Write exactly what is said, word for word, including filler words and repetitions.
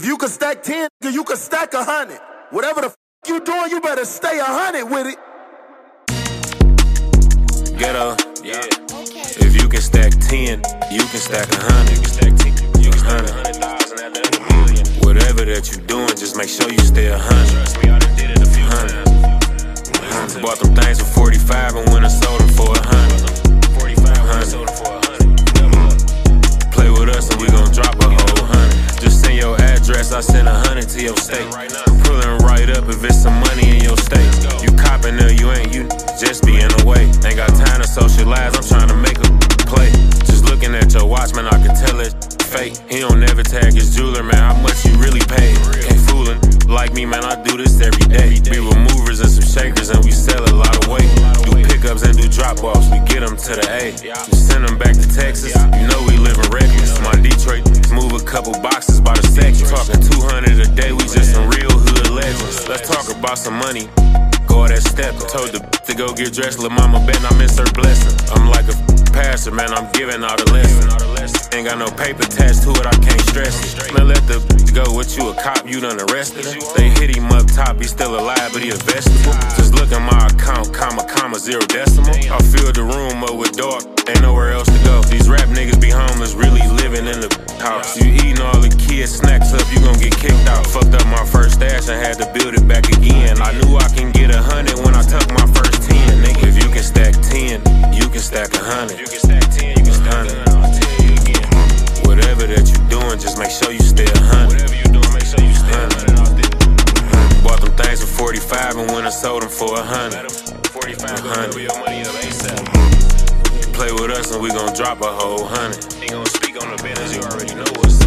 you can stack ten, you can stack a hundred. Whatever the f you doing, you better stay a hundred with it. Ghetto, yeah. If you can stack ten, you can stack a hundred. You can stack ten, you can stack a hundred thousand at the end of a million. Whatever that you doing, just make sure you stay a hundred. Trust me, I done did it a few times. Bought them things for forty-five and went and sold them for a hundred. Forty-five and sold them for a hundred. Play with us and we gon' drop a whole hundred. Just send your address, I send a hundred to your state. Pulling right up if it's some money in your state. You copping there, you ain't, you just be in the way. Ain't got time to socialize, I'm trying to make a play. Just looking at your watch, man, I can tell it fake. He don't never tag his jeweler, man, how much you really paid. Can't foolin' like me, man, I do this every day. We were movers and some shakers and we sell a lot of weight. Do pickups and do drop-offs, we get them to the A. Just send them back to Texas, you know we living reckless. My Detroit move a couple boxes by the second. Talking two hundred a day, we just some real hood legends. Let's talk about some money. Go that step, told the to go get dressed. Lil' mama betting I miss her blessing. I'm like a pastor, man, I'm giving all the lessons. Ain't got no paper attached to it, I can't stress it. Man, let the go with you a cop, you done arrested him. They hit him up top, he still alive, but he a vegetable. Just look at my account, comma, comma, zero decimal. I fill the room up with dark, ain't nowhere else to go. These rap niggas be homeless, really living in the house. You eating all the kids' snacks up, you gon' get kicked out. Fucked up my first stash and had to build it back again. I knew I can get a hundred when I took my first ten. Nigga, if you can stack ten, you can stack a hundred. You can stack ten, you can stack a hundred. I'll tell you again. Whatever that you doing, just make sure you stay a hundred. Whatever you doing, make sure you stay a hundred. Bought them things for forty-five and went and sold them for a hundred. forty-five, double your money up ASAP. Play with us and we gon' drop a whole hundred. Ain't gon' speak on the business, you already know what's